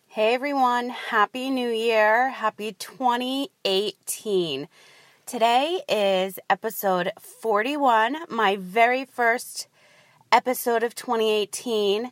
Hey everyone, Happy New Year, Happy 2018. Today is episode 41, my very first episode of 2018.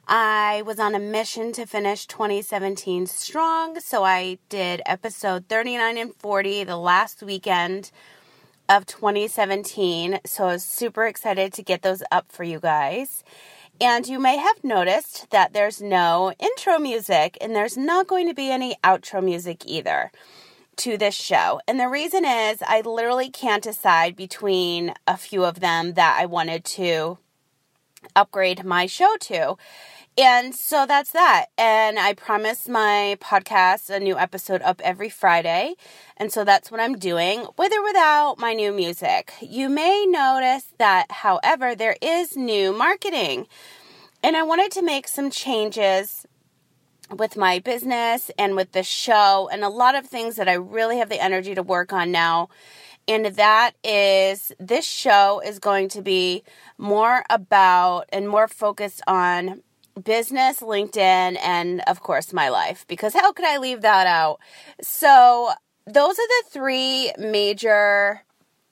I was on a mission to finish 2017 strong, so I did episode 39 and 40 the last weekend of 2017, so I was super excited to get those up for you guys. And you may have noticed that there's no intro music, and there's not going to be any outro music either to this show. And the reason is I literally can't decide between a few of them that I wanted to upgrade my show to. And so that's that. And I promise my podcast a new episode up every Friday. And so that's what I'm doing, with or without my new music. You may notice that, however, there is new marketing. And I wanted to make some changes with my business and with the show and a lot of things that I really have the energy to work on now. And that is, this show is going to be more about and more focused on business, LinkedIn, and of course my life, because how could I leave that out? So those are the three major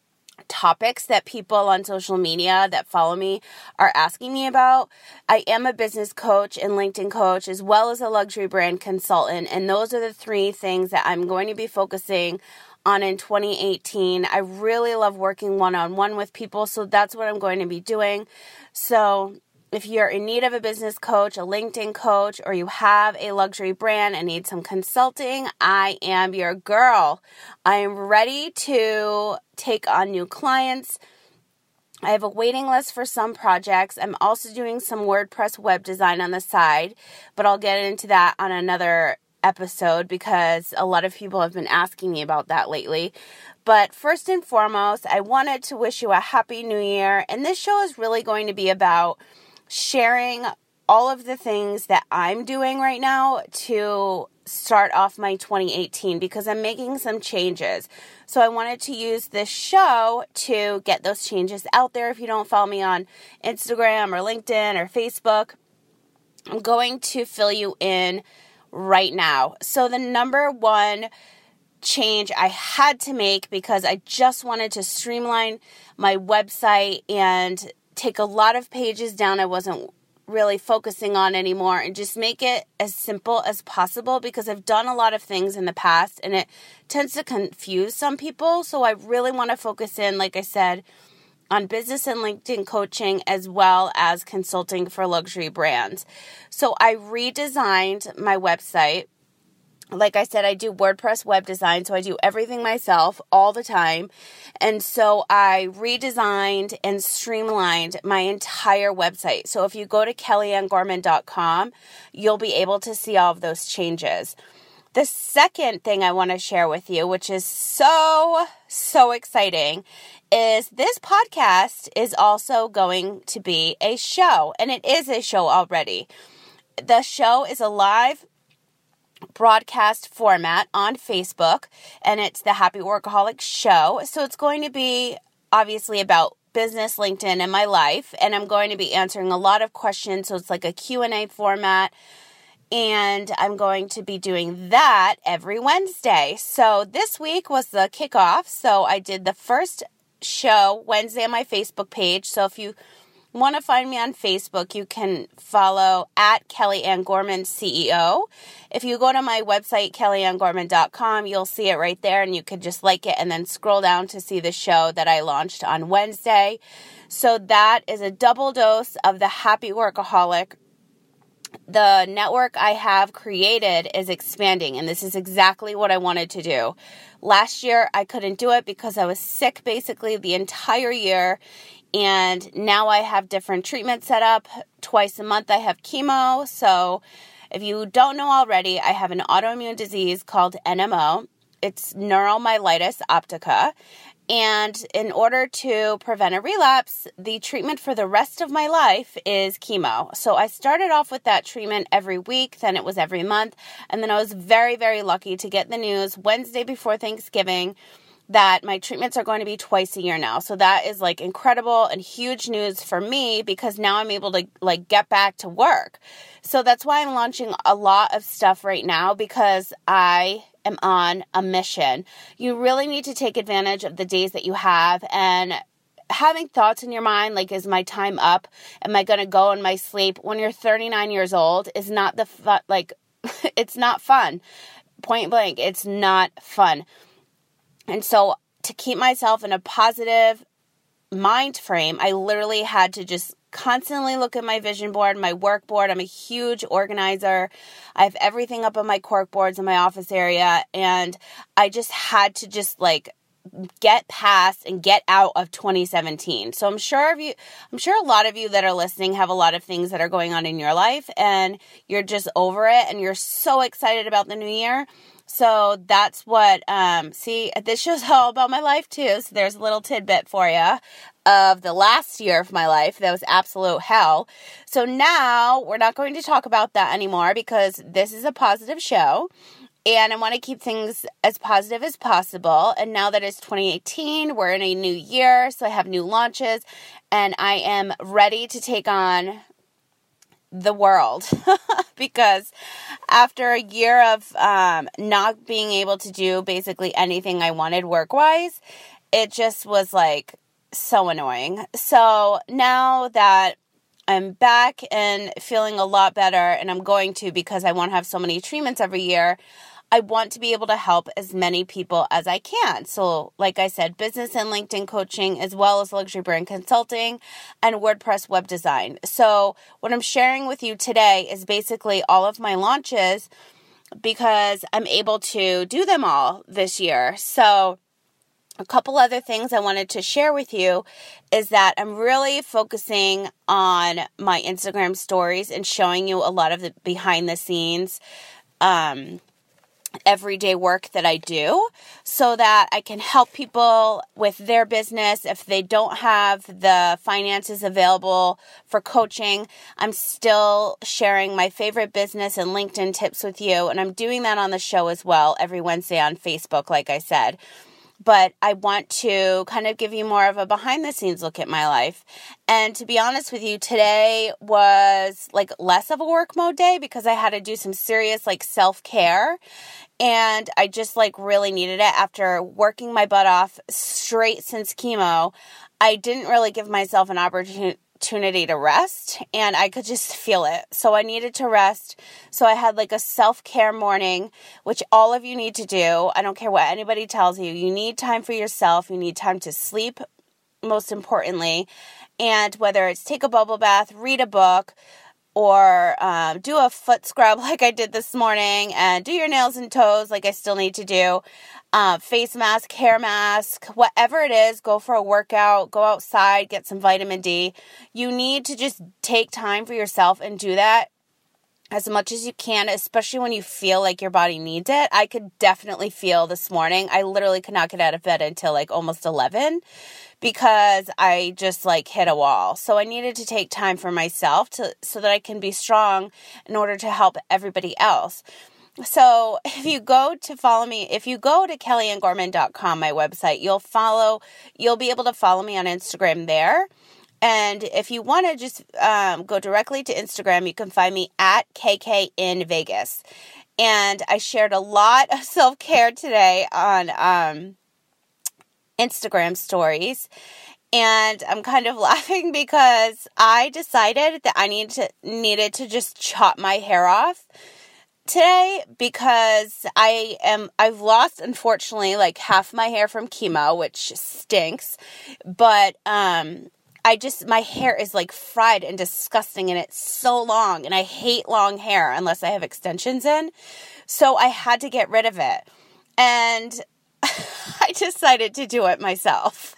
topics that people on social media that follow me are asking me about. I am a business coach and LinkedIn coach, as well as a luxury brand consultant, and those are the three things that I'm going to be focusing on in 2018. I really love working one-on-one with people, so that's what I'm going to be doing. So if you're in need of a business coach, a LinkedIn coach, or you have a luxury brand and need some consulting, I am your girl. I am ready to take on new clients. I have a waiting list for some projects. I'm also doing some WordPress web design on the side, but I'll get into that on another episode because a lot of people have been asking me about that lately. But first and foremost, I wanted to wish you a happy new year. And this show is really going to be about sharing all of the things that I'm doing right now to start off my 2018 because I'm making some changes. So I wanted to use this show to get those changes out there. If you don't follow me on Instagram or LinkedIn or Facebook, I'm going to fill you in right now. So the number one change I had to make, because I just wanted to streamline my website and take a lot of pages down I wasn't really focusing on anymore, and just make it as simple as possible, because I've done a lot of things in the past and it tends to confuse some people. So I really want to focus in, like I said, on business and LinkedIn coaching, as well as consulting for luxury brands. So I redesigned my website. Like I said, I do WordPress web design, so I do everything myself all the time. And so I redesigned and streamlined my entire website. So if you go to kellyannegorman.com, you'll be able to see all of those changes. The second thing I want to share with you, which is so exciting, is this podcast is also going to be a show, and it is a show already. The show is a live broadcast format on Facebook, and it's the Happy Workaholic Show. So it's going to be obviously about business, LinkedIn, and my life, and I'm going to be answering a lot of questions. So it's like a Q&A format, and I'm going to be doing that every Wednesday. So this week was the kickoff. So I did the first show Wednesday on my Facebook page. So if you want to find me on Facebook, you can follow at Kelly Ann Gorman CEO. If you go to my website, kellyannegorman.com, you'll see it right there, and you could just like it and then scroll down to see the show that I launched on Wednesday. So that is a double dose of the Happy Workaholic. The network I have created is expanding, and this is exactly what I wanted to do. Last year, I couldn't do it because I was sick basically the entire year. And now I have different treatments set up. Twice a month I have chemo. So if you don't know already, I have an autoimmune disease called NMO. It's neuromyelitis optica. And in order to prevent a relapse, the treatment for the rest of my life is chemo. So I started off with that treatment every week, then it was every month. And then I was very, very lucky to get the news Wednesday before Thanksgiving that my treatments are going to be twice a year now. So that is like incredible and huge news for me because now I'm able to like get back to work. So that's why I'm launching a lot of stuff right now because I am on a mission. You really need to take advantage of the days that you have and having thoughts in your mind like, is my time up? Am I going to go in my sleep? When you're 39 years old is not the fun, like it's not fun. Point blank, it's not fun. And so to keep myself in a positive mind frame, I literally had to just constantly look at my vision board, my work board. I'm a huge organizer. I have everything up on my cork boards in my office area. And I just had to just like get past and get out of 2017. So I'm sure a lot of you that are listening have a lot of things that are going on in your life and you're just over it and you're so excited about the new year. So that's what, this show's all about my life too. So there's a little tidbit for you of the last year of my life. That was absolute hell. So now we're not going to talk about that anymore because this is a positive show. And I want to keep things as positive as possible. And now that it's 2018, we're in a new year. So I have new launches and I am ready to take on the world because after a year of not being able to do basically anything I wanted work-wise, it just was like so annoying. So now that I'm back and feeling a lot better, and I'm going to because I want to have so many treatments every year, I want to be able to help as many people as I can. So like I said, business and LinkedIn coaching, as well as luxury brand consulting and WordPress web design. So what I'm sharing with you today is basically all of my launches because I'm able to do them all this year. So a couple other things I wanted to share with you is that I'm really focusing on my Instagram stories and showing you a lot of the behind the scenes everyday work that I do so that I can help people with their business. If they don't have the finances available for coaching, I'm still sharing my favorite business and LinkedIn tips with you. And I'm doing that on the show as well every Wednesday on Facebook, like I said. But I want to kind of give you more of a behind the scenes look at my life. And to be honest with you, today was like less of a work mode day because I had to do some serious like self-care. And I just like really needed it after working my butt off straight since chemo. I didn't really give myself an opportunity to rest and I could just feel it. So I needed to rest. So I had like a self-care morning, which all of you need to do. I don't care what anybody tells you. You need time for yourself. You need time to sleep, most importantly. And whether it's take a bubble bath, read a book, or do a foot scrub like I did this morning, and do your nails and toes like I still need to do, face mask, hair mask, whatever it is, go for a workout, go outside, get some vitamin D. You need to just take time for yourself and do that as much as you can, especially when you feel like your body needs it. I could definitely feel this morning. I literally could not get out of bed until like almost 11 because I just like hit a wall. So I needed to take time for myself so that I can be strong in order to help everybody else. So if you go to kellyanngorman.com, my website, you'll be able to follow me on Instagram there. And if you want to just go directly to Instagram, you can find me at KK in Vegas. And I shared a lot of self-care today on Instagram stories. And I'm kind of laughing because I decided that I needed to just chop my hair off today because I've lost, unfortunately, like half my hair from chemo, which stinks. But my hair is like fried and disgusting and it's so long and I hate long hair unless I have extensions in. So I had to get rid of it. And I decided to do it myself.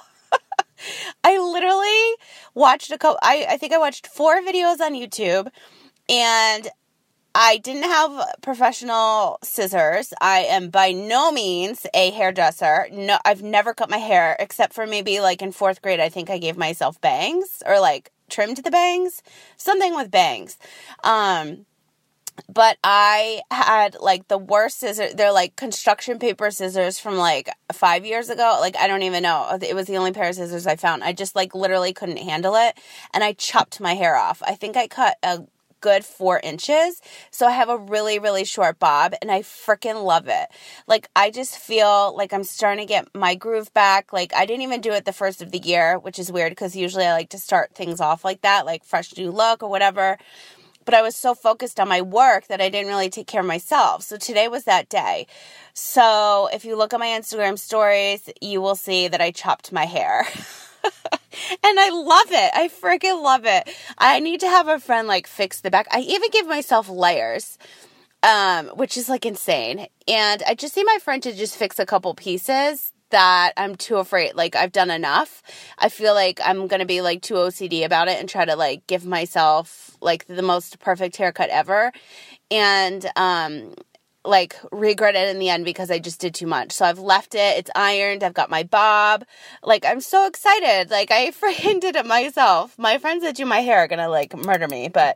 I literally watched I think I watched 4 videos on YouTube and I didn't have professional scissors. I am by no means a hairdresser. No, I've never cut my hair except for maybe like in 4th grade. I think I gave myself bangs or like trimmed the bangs, something with bangs. But I had, like, the worst scissors. They're, like, construction paper scissors from, like, 5 years ago. Like, I don't even know. It was the only pair of scissors I found. I just, like, literally couldn't handle it. And I chopped my hair off. I think I cut a good 4 inches. So I have a really, really short bob. And I freaking love it. Like, I just feel like I'm starting to get my groove back. Like, I didn't even do it the first of the year, which is weird because usually I like to start things off like that, like fresh new look or whatever. But I was so focused on my work that I didn't really take care of myself. So today was that day. So if you look at my Instagram stories, you will see that I chopped my hair. And I love it. I freaking love it. I need to have a friend, like, fix the back. I even give myself layers, which is, like, insane. And I just need my friend to just fix a couple pieces that I'm too afraid. Like, I've done enough. I feel like I'm going to be, like, too OCD about it and try to, like, give myself, like, the most perfect haircut ever. And, like, regret it in the end because I just did too much. So I've left it. It's ironed. I've got my bob. Like, I'm so excited. Like, I freaking did it myself. My friends that do my hair are going to, like, murder me. But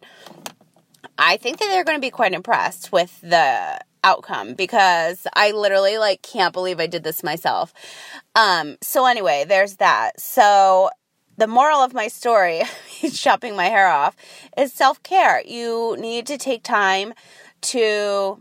I think that they're going to be quite impressed with the outcome because I literally, like, can't believe I did this myself. So anyway, there's that. So the moral of my story, chopping my hair off, is self-care. You need to take time to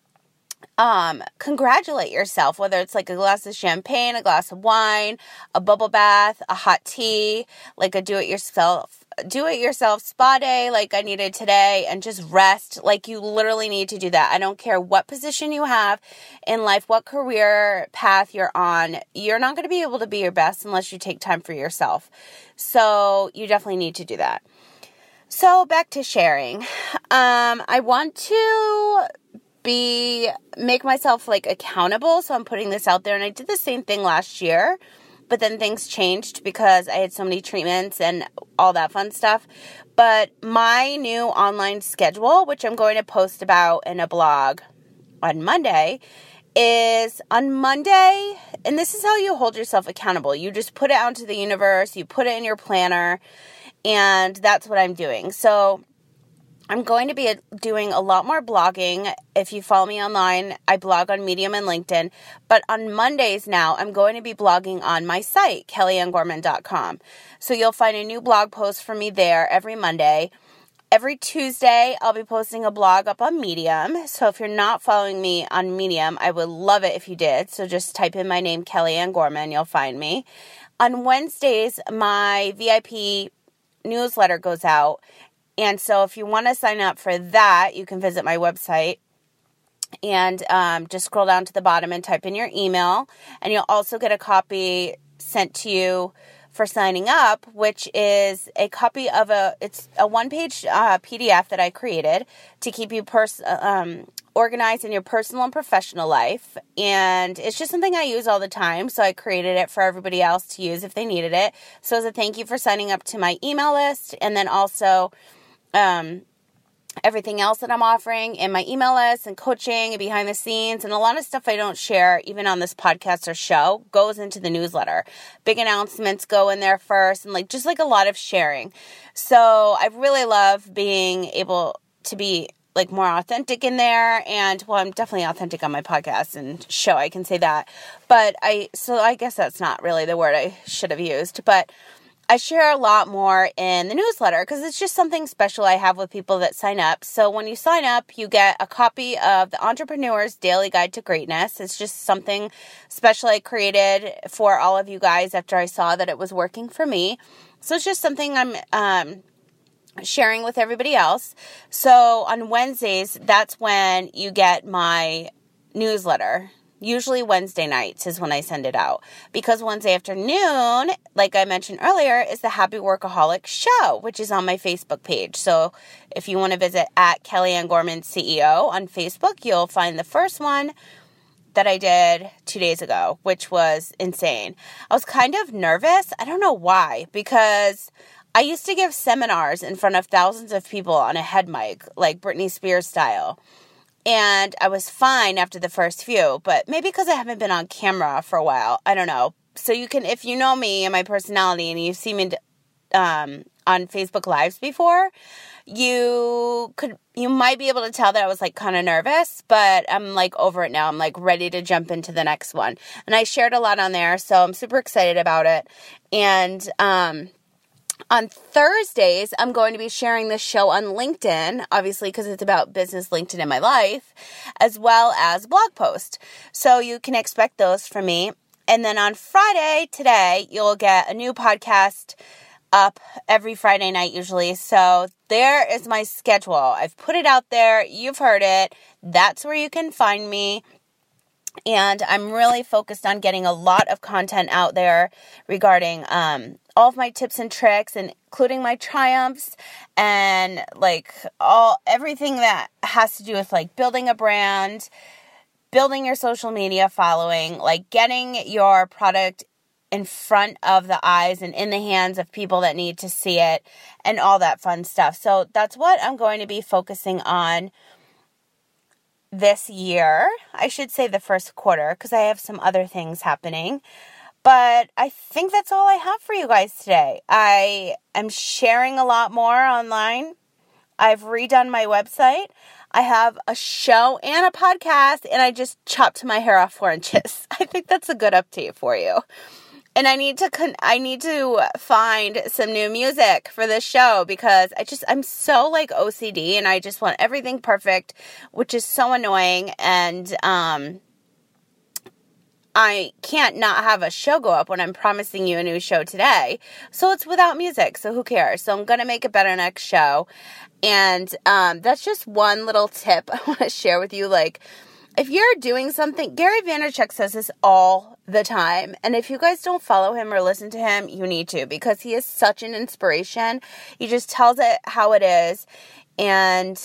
congratulate yourself, whether it's like a glass of champagne, a glass of wine, a bubble bath, a hot tea, like a do-it-yourself spa day like I needed today, and just rest. Like, you literally need to do that. I don't care what position you have in life, what career path you're on. You're not going to be able to be your best unless you take time for yourself. So you definitely need to do that. So back to sharing. I want to make myself, like, accountable. So I'm putting this out there, and I did the same thing last year, but then things changed because I had so many treatments and all that fun stuff. But my new online schedule, which I'm going to post about in a blog on Monday, is on Monday, and this is how you hold yourself accountable. You just put it out into the universe, you put it in your planner, and that's what I'm doing. So I'm going to be doing a lot more blogging. If you follow me online, I blog on Medium and LinkedIn. But on Mondays now, I'm going to be blogging on my site, kellyanngorman.com. So you'll find a new blog post from me there every Monday. Every Tuesday, I'll be posting a blog up on Medium. So if you're not following me on Medium, I would love it if you did. So just type in my name, Kellyanne Gorman, you'll find me. On Wednesdays, my VIP newsletter goes out. And so if you want to sign up for that, you can visit my website and just scroll down to the bottom and type in your email. And you'll also get a copy sent to you for signing up, which is a copy of it's a one-page PDF that I created to keep you organized in your personal and professional life. And it's just something I use all the time. So I created it for everybody else to use if they needed it. So as a thank you for signing up to my email list, and then also everything else that I'm offering in my email list and coaching and behind the scenes, and a lot of stuff I don't share even on this podcast or show goes into the newsletter. Big announcements go in there first, and like just like a lot of sharing. So I really love being able to be like more authentic in there, and well, I'm definitely authentic on my podcast and show, I can say that. But I guess that's not really the word I should have used, but I share a lot more in the newsletter because it's just something special I have with people that sign up. So when you sign up, you get a copy of the Entrepreneur's Daily Guide to Greatness. It's just something special I created for all of you guys after I saw that it was working for me. So it's just something I'm sharing with everybody else. So on Wednesdays, that's when you get my newsletter. Usually Wednesday nights is when I send it out, because Wednesday afternoon, like I mentioned earlier, is the Happy Workaholic Show, which is on my Facebook page. So if you want to visit at Kellyanne Gorman CEO on Facebook, you'll find the first one that I did 2 days ago, which was insane. I was kind of nervous. I don't know why, because I used to give seminars in front of thousands of people on a head mic, like Britney Spears style. And I was fine after the first few, but maybe because I haven't been on camera for a while. I don't know. So you can, if you know me and my personality and you see me on on Facebook Lives before, you might be able to tell that I was like kind of nervous, but I'm like over it now. I'm like ready to jump into the next one. And I shared a lot on there, so I'm super excited about it. And on Thursdays, I'm going to be sharing this show on LinkedIn, obviously because it's about business LinkedIn in my life, as well as blog post. So you can expect those from me. And then on Friday, today, you'll get a new podcast up every Friday night usually. So there is my schedule. I've put it out there. You've heard it. That's where you can find me. And I'm really focused on getting a lot of content out there regarding all of my tips and tricks, and including my triumphs and like everything that has to do with like building a brand, building your social media following, like getting your product in front of the eyes and in the hands of people that need to see it and all that fun stuff. So that's what I'm going to be focusing on this year. I should say the first quarter, because I have some other things happening. But I think that's all I have for you guys today. I am sharing a lot more online. I've redone my website. I have a show and a podcast, and I just chopped my hair off 4 inches. I think that's a good update for you. And I need to find some new music for this show, because I'm so like OCD, and I just want everything perfect, which is so annoying. And I can't not have a show go up when I'm promising you a new show today. So it's without music, so who cares? So I'm going to make it better next show. And that's just one little tip I want to share with you. Like, if you're doing something, Gary Vaynerchuk says this all the time. And if you guys don't follow him or listen to him, you need to, because he is such an inspiration. He just tells it how it is. And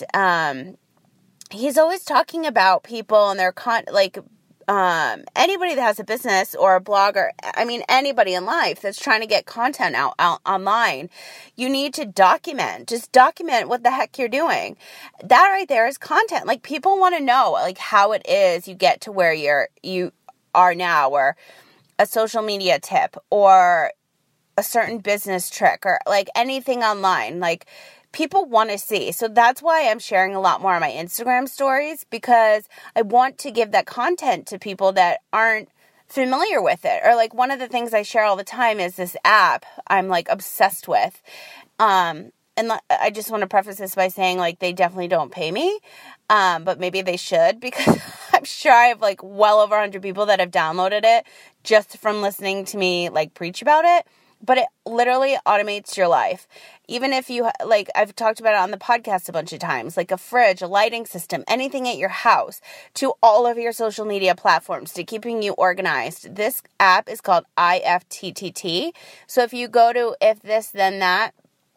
he's always talking about people and their anybody that has a business or a blog, or anybody in life that's trying to get content out online, you need to just document what the heck you're doing. That right there is content. Like, people want to know like how it is you get to where you are now, or a social media tip, or a certain business trick, or like anything online. Like, people want to see. So that's why I'm sharing a lot more on my Instagram stories, because I want to give that content to people that aren't familiar with it. Or like, one of the things I share all the time is this app I'm like obsessed with. And I just want to preface this by saying, like, they definitely don't pay me. But maybe they should, because I'm sure I have like well over 100 people that have downloaded it just from listening to me like preach about it. But it literally automates your life. Even if you, like, I've talked about it on the podcast a bunch of times, like a fridge, a lighting system, anything at your house, to all of your social media platforms, to keeping you organized. This app is called IFTTT. So if you go to If This Then That,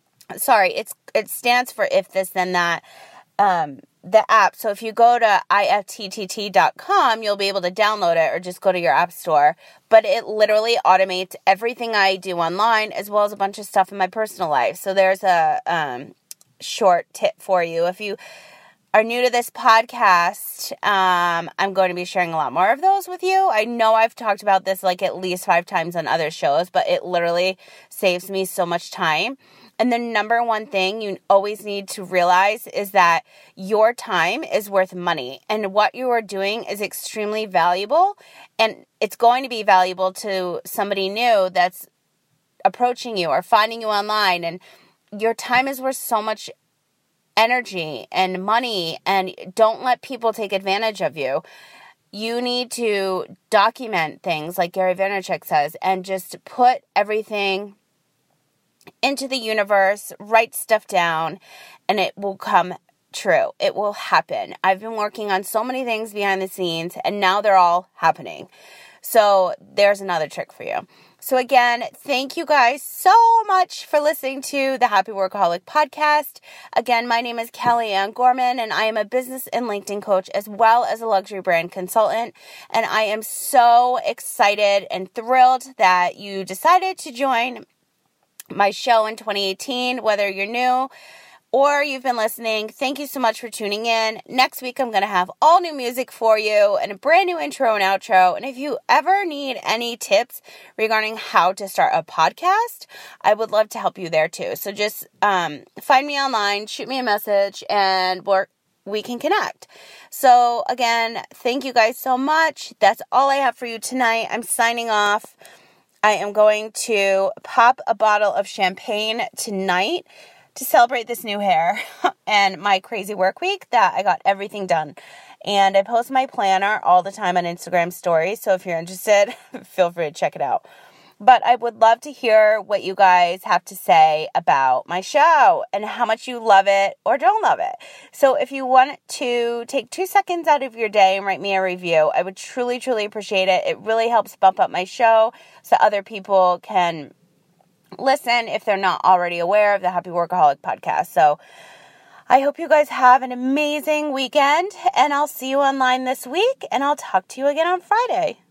it stands for If This Then That, the app. So if you go to ifttt.com, you'll be able to download it, or just go to your app store. But it literally automates everything I do online, as well as a bunch of stuff in my personal life. So there's a short tip for you. If you are new to this podcast, I'm going to be sharing a lot more of those with you. I know I've talked about this like at least 5 times on other shows, but it literally saves me so much time. And the number one thing you always need to realize is that your time is worth money, and what you are doing is extremely valuable, and it's going to be valuable to somebody new that's approaching you or finding you online. And your time is worth so much energy and money, and don't let people take advantage of you. You need to document things like Gary Vaynerchuk says, and just put everything into the universe, write stuff down, and it will come true. It will happen. I've been working on so many things behind the scenes, and now they're all happening. So there's another trick for you. So again, thank you guys so much for listening to the Happy Workaholic podcast. Again, my name is Kellyanne Gorman, and I am a business and LinkedIn coach, as well as a luxury brand consultant. And I am so excited and thrilled that you decided to join my show in 2018, whether you're new or you've been listening, thank you so much for tuning in. Next week, I'm going to have all new music for you and a brand new intro and outro. And if you ever need any tips regarding how to start a podcast, I would love to help you there too. So just find me online, shoot me a message, and we can connect. So again, thank you guys so much. That's all I have for you tonight. I'm signing off. I am going to pop a bottle of champagne tonight to celebrate this new hair and my crazy work week that I got everything done. And I post my planner all the time on Instagram stories, so if you're interested, feel free to check it out. But I would love to hear what you guys have to say about my show and how much you love it or don't love it. So if you want to take 2 seconds out of your day and write me a review, I would truly, truly appreciate it. It really helps bump up my show so other people can listen if they're not already aware of the Happy Workaholic podcast. So I hope you guys have an amazing weekend, and I'll see you online this week, and I'll talk to you again on Friday.